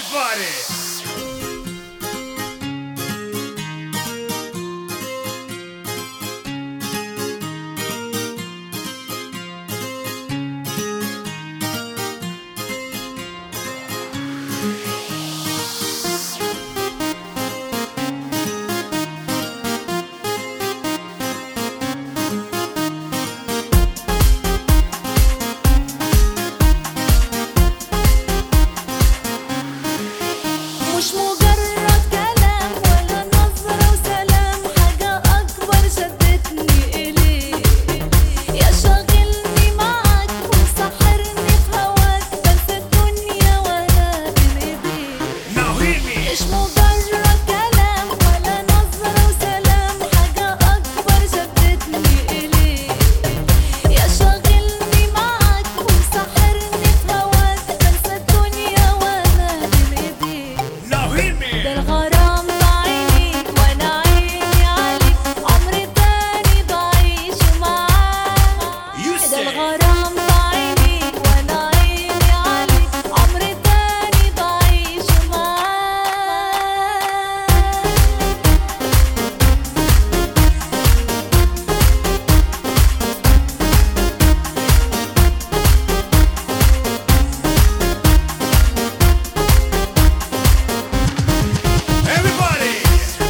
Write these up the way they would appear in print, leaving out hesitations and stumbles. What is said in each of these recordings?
Everybody! مش مجرد كلام ولا نظرة وسلام، حاجة أكبر شدتني إليك. يا شاغلني معاك ومسحرني في هواك، بنسى الدنيا وأنا بين إيديك. مش مجرد كلام ولا نظرة وسلام، حاجة أكبر شدتني إليك. يا شاغلني معاك ومسحرني في هواك، بنسى الدنيا وأنا بين إيديك. ده الغرام بعينيك وانا عيني عليك، عمر تاني بعيشه معاك. ده الغرام بعينيك وانا عيني عليك، عمر تاني بعيشه معاك. Everybody!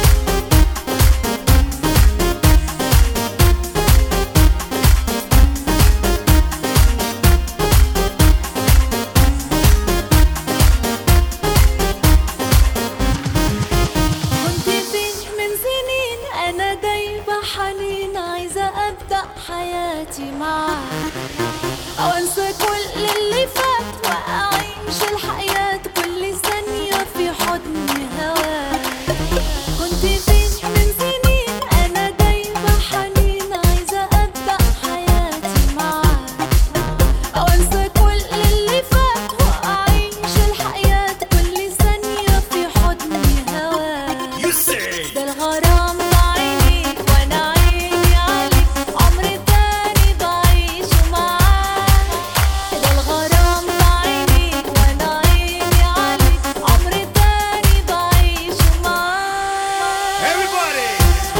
كنت فين من سنين انا دايبة حنين، عايزة ابدأ حياتي معاك، او انسى كل اللي فات واعيش الحياة كل ثانية في حضن هواك. كنت فين من سنين انا دايبة حنين، عايزة ابدأ حياتي معاك، او انسى كل اللي فات واعيش الحياة كل ثانية في حضن هواك. You say! ده الغرام بعينيك وانا عيني عليك، عمر تاني بعيشه معاك. ده الغرام بعينيك وانا عيني عليك، عمر تاني بعيشه معاك. Everybody!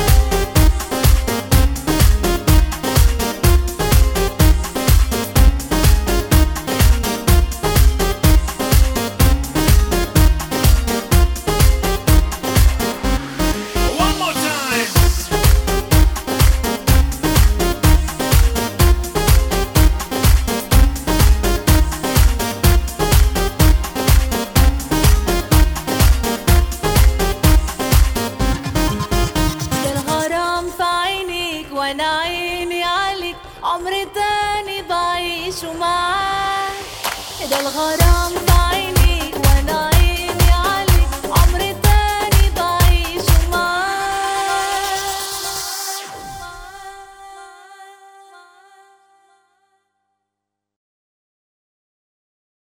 One more time! ده الغرام في عينيك وانا عيني عليك، عمر تاني بعيشه معاك. ده الغرام